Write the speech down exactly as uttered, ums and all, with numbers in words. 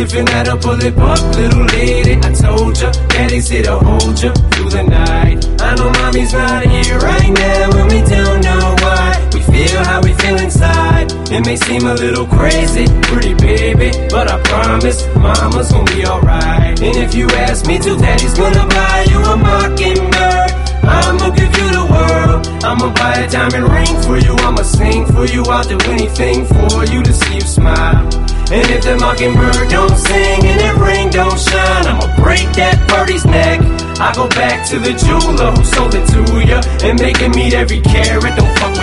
stiffen that up, pull it up, little lady. I told ya, daddy's here to hold ya through the night. I know mommy's not here right now, and we don't know why. We feel how we feel inside. It may seem a little crazy, pretty baby, but I promise mama's gonna be alright. And if you ask me to, daddy's gonna buy you a mockingbird. I'ma give you the world. I'ma buy a diamond ring for you. I'ma sing for you. I'll do anything for you to see you smile. And if the mockingbird don't sing and that ring don't shine, I'ma break that birdie's neck. I go back to the jeweler who sold it to ya and make him meet every carat. Don't fuck with